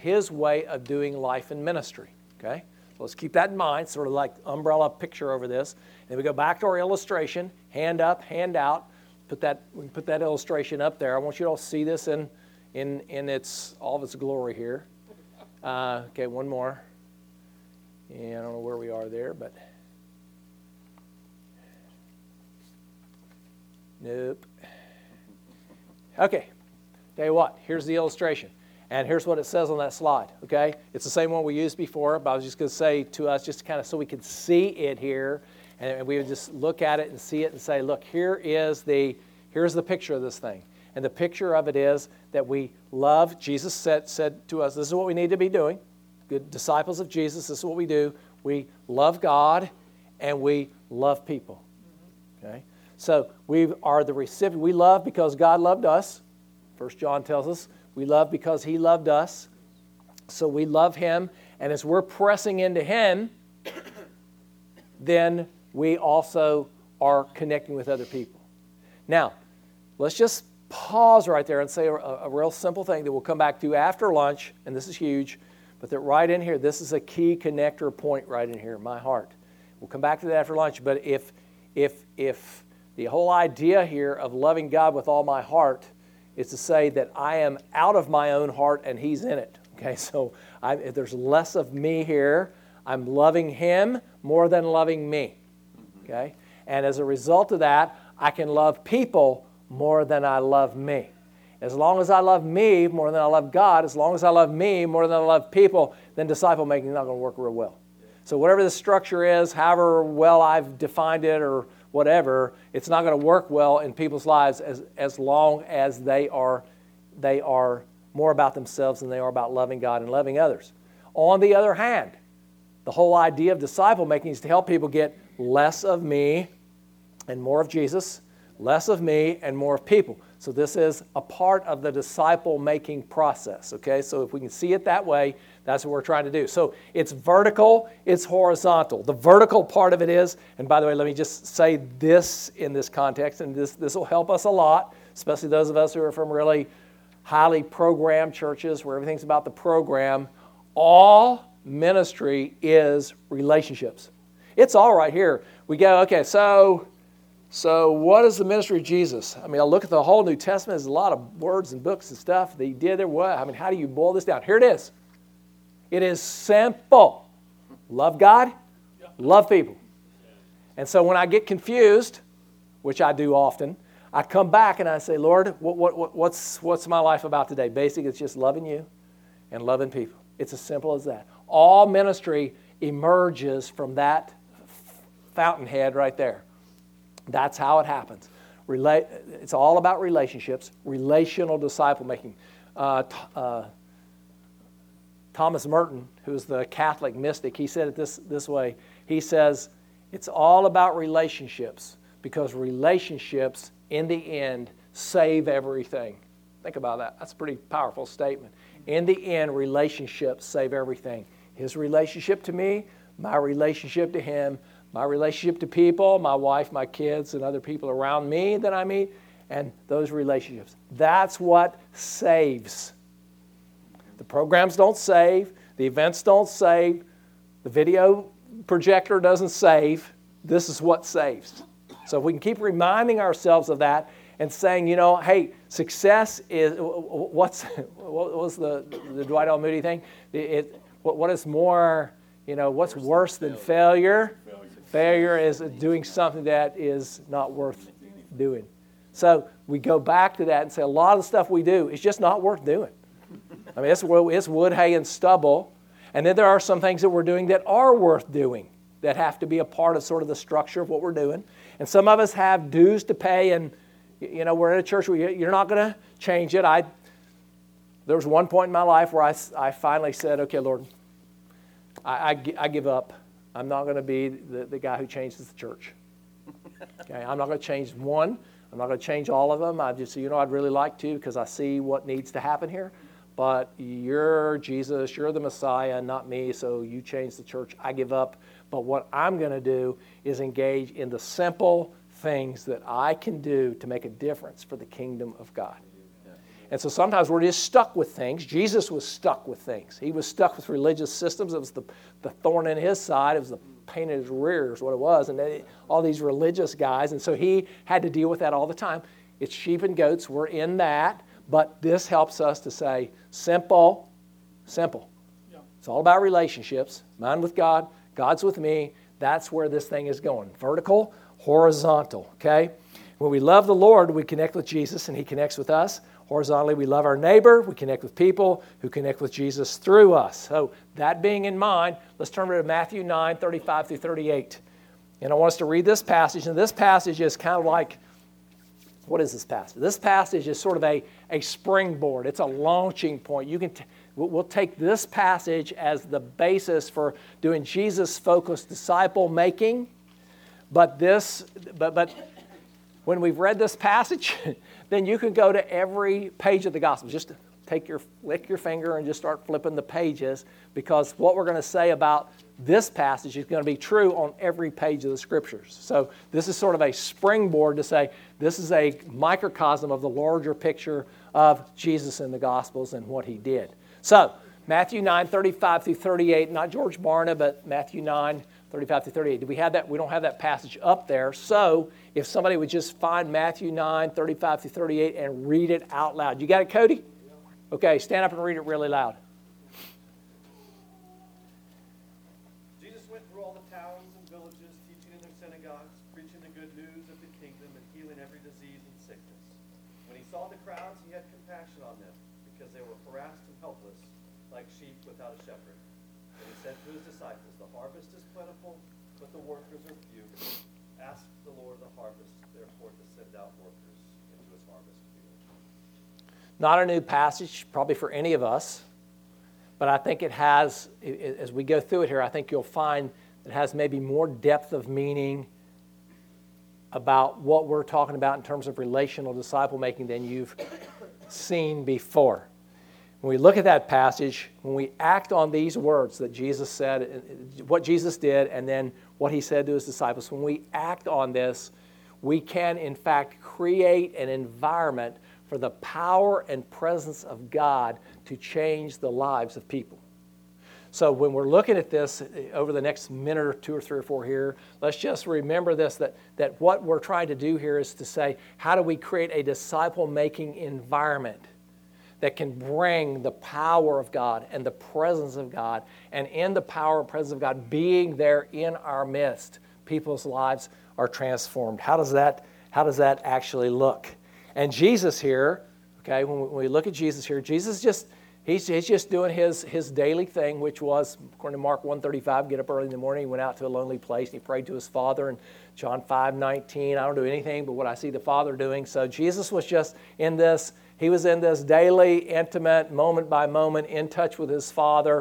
his way of doing life and ministry. Okay? So let's keep that in mind, sort of like umbrella picture over this. And we go back to our illustration, hand up, hand out. We can put that illustration up there. I want you to all see this in all of its glory here. Okay, one more. Yeah, I don't know where we are there, but nope. Okay, tell you what, here's the illustration. And here's what it says on that slide, okay? It's the same one we used before, but I was just going to say to us, just kind of so we could see it here, and we would just look at it and see it and say, look, here's the picture of this thing. And the picture of it is that we love, Jesus said to us, this is what we need to be doing. Good disciples of Jesus, this is what we do. We love God and we love people, okay? So we are the recipient. We love because God loved us. 1 John tells us we love because he loved us. So we love him. And as we're pressing into him, then we also are connecting with other people. Now, let's just pause right there and say a real simple thing that we'll come back to after lunch. And this is huge. But that right in here, this is a key connector point right in here, my heart. We'll come back to that after lunch. But if the whole idea here of loving God with all my heart is to say that I am out of my own heart and he's in it. Okay, so if there's less of me here, I'm loving him more than loving me. Okay, and as a result of that, I can love people more than I love me. As long as I love me more than I love God, as long as I love me more than I love people, then disciple making is not going to work real well. So whatever the structure is, however well I've defined it or whatever, it's not going to work well in people's lives as long as they are more about themselves than they are about loving God and loving others. On the other hand, the whole idea of disciple making is to help people get less of me and more of Jesus, less of me and more of people. So this is a part of the disciple-making process, okay? So if we can see it that way, that's what we're trying to do. So it's vertical, it's horizontal. The vertical part of it is, and by the way, let me just say this in this context, and this will help us a lot, especially those of us who are from really highly programmed churches where everything's about the program. All ministry is relationships. It's all right here. We go, okay, so what is the ministry of Jesus? I mean, I look at the whole New Testament. There's a lot of words and books and stuff that he did there. What? I mean, how do you boil this down? Here it is. It is simple. Love God, love people. And so when I get confused, which I do often, I come back and I say, Lord, what's my life about today? Basically, it's just loving you and loving people. It's as simple as that. All ministry emerges from that fountainhead right there. That's how it happens. It's all about relationships, relational disciple making. Thomas Merton, who's the Catholic mystic, he said it this way. He says, it's all about relationships because relationships, in the end, save everything. Think about that. That's a pretty powerful statement. In the end, relationships save everything. His relationship to me, my relationship to him, my relationship to people, my wife, my kids, and other people around me that I meet, and those relationships. That's what saves. The programs don't save. The events don't save. The video projector doesn't save. This is what saves. So if we can keep reminding ourselves of that and saying, hey, success is, what was the Dwight L. Moody thing? What is more, what's worse than failure? Failure is doing something that is not worth doing. So we go back to that and say a lot of the stuff we do is just not worth doing. I mean, it's wood, hay, and stubble. And then there are some things that we're doing that are worth doing, that have to be a part of sort of the structure of what we're doing. And some of us have dues to pay, and we're in a church where you're not going to change it. There was one point in my life where I finally said, okay, Lord, I give up. I'm not going to be the guy who changes the church. Okay, I'm not going to change one. I'm not going to change all of them. I'd really like to because I see what needs to happen here. But you're Jesus, you're the Messiah, not me, so you change the church. I give up. But what I'm going to do is engage in the simple things that I can do to make a difference for the kingdom of God. And so sometimes we're just stuck with things. Jesus was stuck with things. He was stuck with religious systems. It was the thorn in his side. It was the pain in his rear is what it was. And all these religious guys. And so he had to deal with that all the time. It's sheep and goats. We're in that. But this helps us to say, simple. Yeah. It's all about relationships. Mine with God, God's with me. That's where this thing is going. Vertical, horizontal, okay? When we love the Lord, we connect with Jesus and he connects with us. Horizontally, we love our neighbor. We connect with people who connect with Jesus through us. So that being in mind, let's turn to Matthew 9, 35 through 38. And I want us to read this passage. And this passage is kind of like, what is this passage? This passage is sort of a springboard. It's a launching point. We'll take this passage as the basis for doing Jesus-focused disciple making. But when we've read this passage, then you can go to every page of the gospel. Just lick your finger and just start flipping the pages, because what we're going to say about this passage is going to be true on every page of the Scriptures. So this is sort of a springboard to say this is a microcosm of the larger picture of Jesus in the Gospels and what he did. So Matthew 9, 35 through 38, not George Barna, but Matthew 9, 35 through 38. Do we have that? We don't have that passage up there. So if somebody would just find Matthew 9, 35 through 38 and read it out loud. You got it, Cody? Okay, stand up and read it really loud. Jesus went through all the towns and villages, teaching in their synagogues, preaching the good news of the kingdom, and healing every disease and sickness. When he saw the crowds, he had compassion on them, because they were harassed and helpless, like sheep without a shepherd. And he said to his disciples, "The harvest is plentiful, but the workers are few. Ask the Lord of the harvest, therefore, to send out workers into his harvest field." Not a new passage, probably for any of us, but I think it has, as we go through it here, I think you'll find it has maybe more depth of meaning about what we're talking about in terms of relational disciple making than you've seen before. When we look at that passage, when we act on these words that Jesus said, what Jesus did, and then what he said to his disciples, when we act on this, we can, in fact, create an environment for the power and presence of God to change the lives of people. So when we're looking at this over the next minute or two or three or four here, let's just remember this, that what we're trying to do here is to say, how do we create a disciple-making environment that can bring the power of God and the presence of God, and in the power and presence of God being there in our midst, people's lives are transformed. How does that actually look? And Jesus here, okay, when we look at Jesus here, Jesus he's just doing his daily thing, which was, according to Mark 1:35, get up early in the morning, he went out to a lonely place, and he prayed to his Father. And John 5:19, I don't do anything but what I see the Father doing. So Jesus was just in this, he was in this daily, intimate, moment by moment, in touch with his Father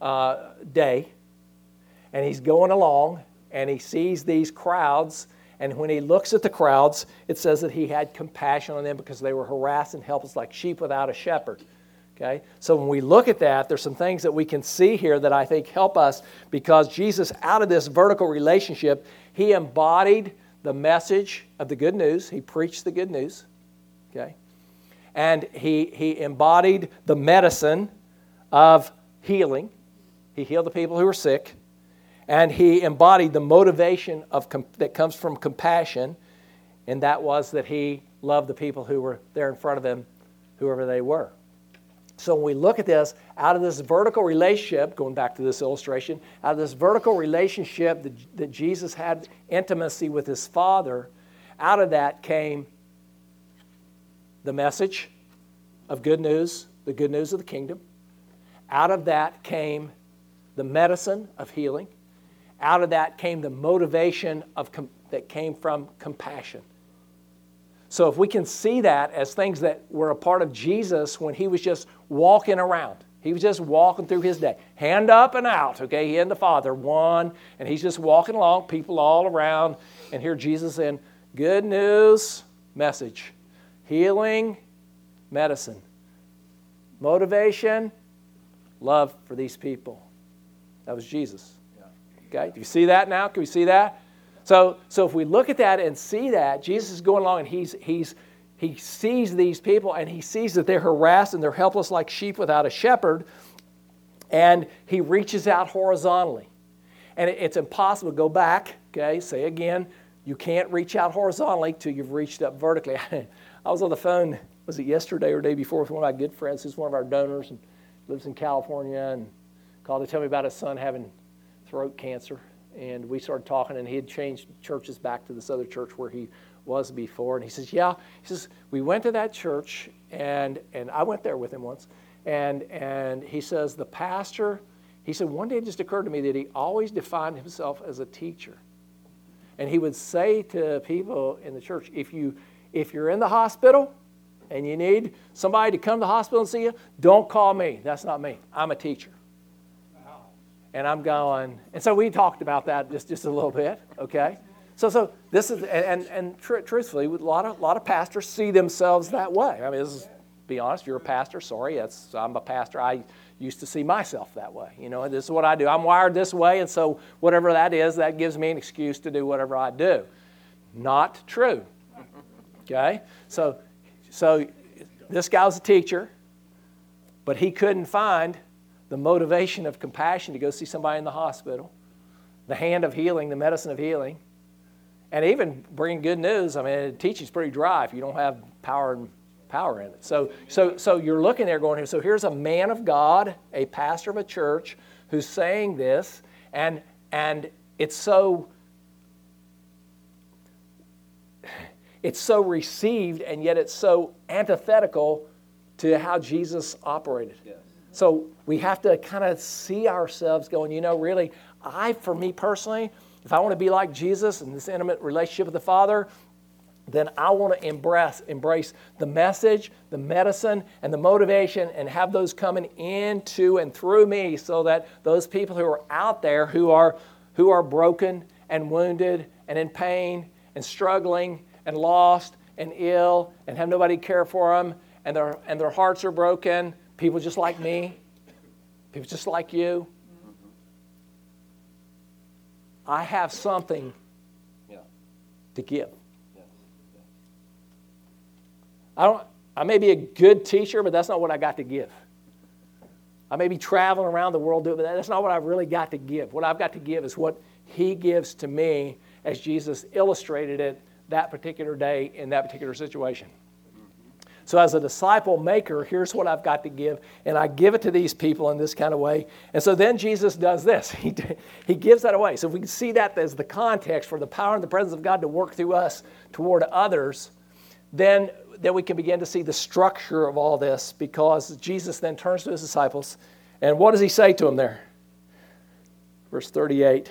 day. And he's going along, and he sees these crowds. And when he looks at the crowds, it says that he had compassion on them because they were harassed and helpless like sheep without a shepherd. Okay? So when we look at that, there's some things that we can see here that I think help us, because Jesus, out of this vertical relationship, he embodied the message of the good news. He preached the good news. Okay? And he embodied the medicine of healing. He healed the people who were sick. And he embodied the motivation that comes from compassion, and that was that he loved the people who were there in front of him, whoever they were. So when we look at this, out of this vertical relationship, going back to this illustration, out of this vertical relationship that Jesus had intimacy with his Father, out of that came the message of good news, the good news of the kingdom. Out of that came the medicine of healing. Out of that came the motivation that came from compassion. So if we can see that as things that were a part of Jesus when he was just walking around. He was just walking through his day. Hand up and out, okay? He and the Father, one, and he's just walking along, people all around, and here Jesus in good news, message. Healing, medicine. Motivation, love for these people. That was Jesus. Okay, do you see that now? Can we see that? So if we look at that and see that, Jesus is going along and he's he sees these people and he sees that they're harassed and they're helpless like sheep without a shepherd, and he reaches out horizontally. And it's impossible to go back, okay, say again, you can't reach out horizontally till you've reached up vertically. I was on the phone, was it yesterday or the day before, with one of my good friends who's one of our donors and lives in California, and called to tell me about his son having throat cancer. And we started talking, and he had changed churches back to this other church where he was before. And he says, yeah, he says, we went to that church, and I went there with him once. And he says, the pastor, he said, one day it just occurred to me that he always defined himself as a teacher. And he would say to people in the church, if you're in the hospital and you need somebody to come to the hospital and see you, don't call me. That's not me. I'm a teacher. Wow. And I'm going, and so we talked about that just a little bit, okay? So this is, and truthfully, a lot of pastors see themselves that way. I mean, this is, be honest, you're a pastor. Sorry, I'm a pastor. I used to see myself that way. You know, this is what I do. I'm wired this way, and so whatever that is, that gives me an excuse to do whatever I do. Not true. Okay? So this guy was a teacher, but he couldn't find the motivation of compassion to go see somebody in the hospital, the hand of healing, the medicine of healing, and even bringing good news. I mean, teaching's pretty dry if you don't have power in it. So you're looking there going, so here's a man of God, a pastor of a church, who's saying this, and it's so received, and yet it's so antithetical to how Jesus operated. Yes. So we have to kind of see ourselves going, you know, really, for me personally, if I want to be like Jesus in this intimate relationship with the Father, then I want to embrace the message, the medicine, and the motivation, and have those coming into and through me, so that those people who are out there who are broken and wounded and in pain and struggling and lost and ill and have nobody care for them, and their hearts are broken, people just like me, people just like you, I have something to give. I may be a good teacher, but that's not what I got to give. I may be traveling around the world doing, but that's not what I've really got to give. What I've got to give is what He gives to me as Jesus illustrated it that particular day in that particular situation. So as a disciple maker, here's what I've got to give, and I give it to these people in this kind of way. And so then Jesus does this. He gives that away. So if we can see that as the context for the power and the presence of God to work through us toward others, then we can begin to see the structure of all this, because Jesus then turns to His disciples, and what does He say to them there? Verse 38,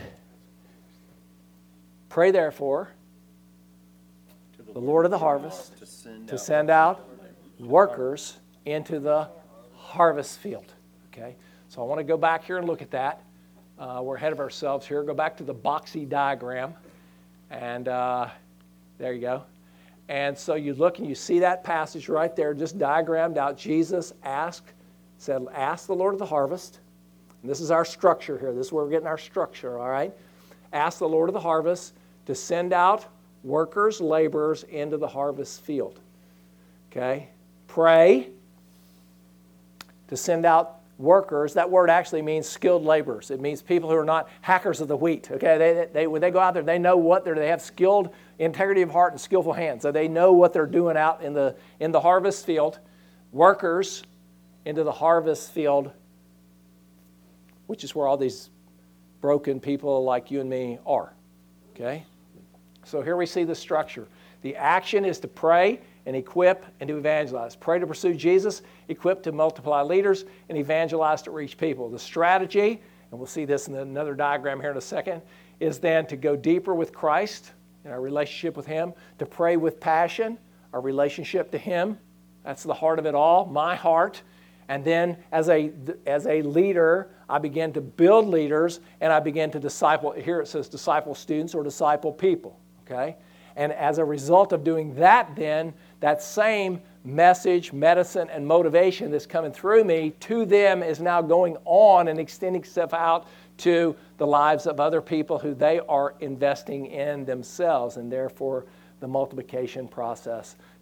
pray therefore to the Lord of the harvest to send out workers into the harvest field. Okay, so I want to go back here and look at that. We're ahead of ourselves here. Go back to the boxy diagram, and there you go. And so you look and you see that passage right there, just diagrammed out. Jesus said, ask the Lord of the harvest. And this is our structure here. This is where we're getting our structure, all right? Ask the Lord of the harvest to send out workers, laborers into the harvest field. Okay? Pray to send out workers. That word actually means skilled laborers. It means people who are not hackers of the wheat. Okay, they when they go out there, they know what they have skilled integrity of heart and skillful hands. So they know what they're doing out in the harvest field. Workers into the harvest field, which is where all these broken people like you and me are. Okay, so here we see the structure. The action is to pray and equip and to evangelize. Pray to pursue Jesus, equip to multiply leaders, and evangelize to reach people. The strategy, and we'll see this in another diagram here in a second, is then to go deeper with Christ in our relationship with Him, to pray with passion, our relationship to Him. That's the heart of it all, my heart. And then as a leader, I begin to build leaders, and I begin to disciple. Here it says disciple students or disciple people, okay? And as a result of doing that, then, that same message, medicine, and motivation that's coming through me to them is now going on and extending itself out to the lives of other people who they are investing in themselves, and therefore the multiplication process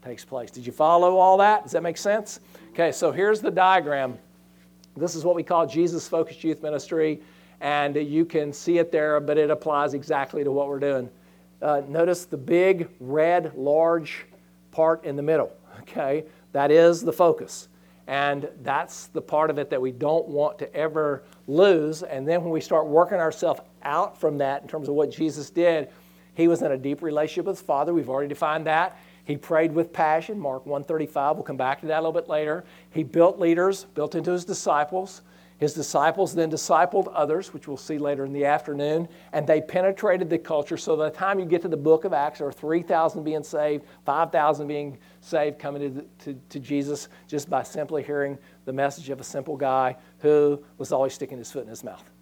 takes place. Did you follow all that? Does that make sense? Okay, so here's the diagram. This is what we call Jesus-focused youth ministry, and you can see it there, but it applies exactly to what we're doing. Notice the big, red, large part in the middle, okay? That is the focus. And that's the part of it that we don't want to ever lose. And then when we start working ourselves out from that in terms of what Jesus did, he was in a deep relationship with his Father. We've already defined that. He prayed with passion, Mark 1:35. We'll come back to that a little bit later. He built leaders, built into his disciples. His disciples then discipled others, which we'll see later in the afternoon, and they penetrated the culture. So by the time you get to the book of Acts, there are 3,000 being saved, 5,000 being saved, coming to Jesus just by simply hearing the message of a simple guy who was always sticking his foot in his mouth.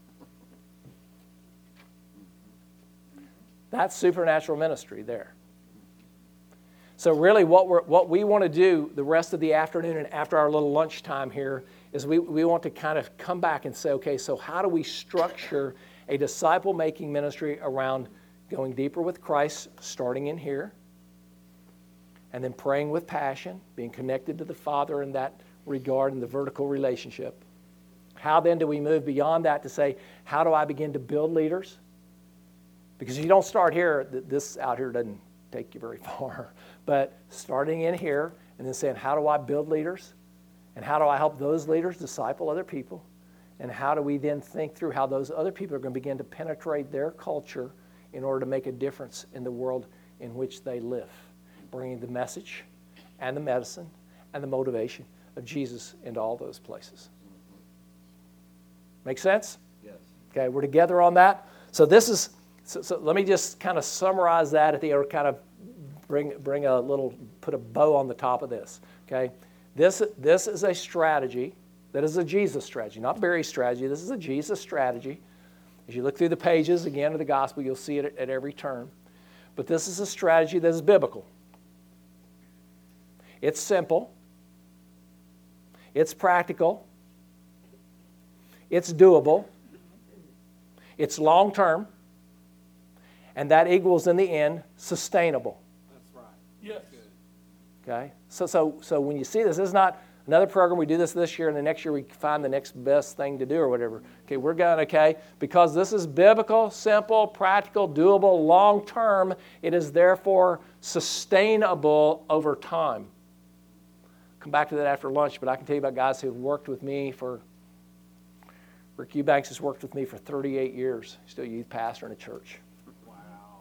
That's supernatural ministry there. So really what we want to do the rest of the afternoon and after our little lunchtime here is we want to kind of come back and say, okay, so how do we structure a disciple-making ministry around going deeper with Christ, starting in here, and then praying with passion, being connected to the Father in that regard in the vertical relationship. How then do we move beyond that to say, how do I begin to build leaders? Because if you don't start here, this out here doesn't take you very far. But starting in here and then saying, how do I build leaders? And how do I help those leaders disciple other people? And how do we then think through how those other people are going to begin to penetrate their culture in order to make a difference in the world in which they live, bringing the message and the medicine and the motivation of Jesus into all those places. Make sense? Yes. Okay, we're together on that. So this is, so let me just kind of summarize that at the end, or kind of bring a little, put a bow on the top of this. Okay, this is a strategy that is a Jesus strategy, not Barry's strategy. This is a Jesus strategy. As you look through the pages again of the gospel, you'll see it at every turn. But this is a strategy that is biblical. It's simple. It's practical. It's doable. It's long-term. And that equals, in the end, sustainable. That's right. Yes. Okay? So when you see this is not another program, we do this year, and the next year we find the next best thing to do or whatever. Okay, we're going, okay, because this is biblical, simple, practical, doable, long-term, it is therefore sustainable over time. Come back to that after lunch, but I can tell you about guys who have worked with me Rick Eubanks has worked with me for 38 years. He's still a youth pastor in a church. Wow.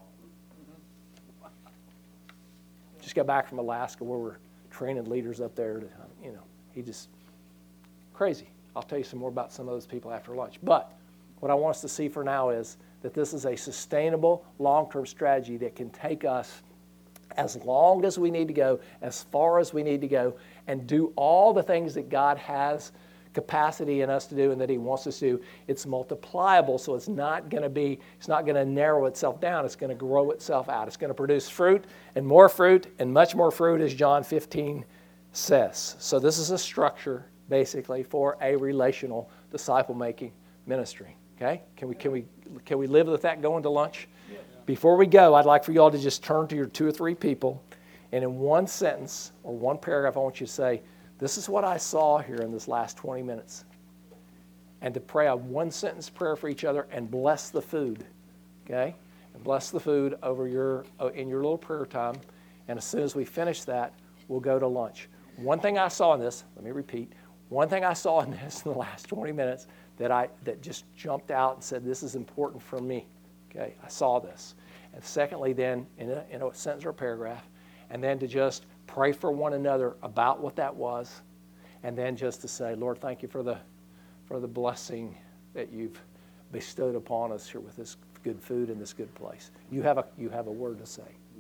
Just got back from Alaska where we're training leaders up there. He just, crazy. I'll tell you some more about some of those people after lunch. But what I want us to see for now is that this is a sustainable, long-term strategy that can take us as long as we need to go, as far as we need to go, and do all the things that God has capacity in us to do and that he wants us to do. It's multipliable, so it's not going to narrow itself down. It's going to grow itself out. It's going to produce fruit and much more fruit, as John 15 says. So this is a structure, basically, for a relational disciple-making ministry. Okay? Can we live with that going to lunch? Yeah. Before we go, I'd like for you all to just turn to your 2 or 3 people, and in one sentence or one paragraph, I want you to say, this is what I saw here in this last 20 minutes. And to pray a one-sentence prayer for each other and bless the food, okay? And bless the food in your little prayer time. And as soon as we finish that, we'll go to lunch. One thing I saw in this, let me repeat, one thing I saw in this in the last 20 minutes that just jumped out and said, this is important for me, okay? I saw this. And secondly, then, in a sentence or a paragraph, and then to just pray for one another about what that was, and then just to say, Lord, thank you for the blessing that you've bestowed upon us here with this good food and this good place. You have a word to say.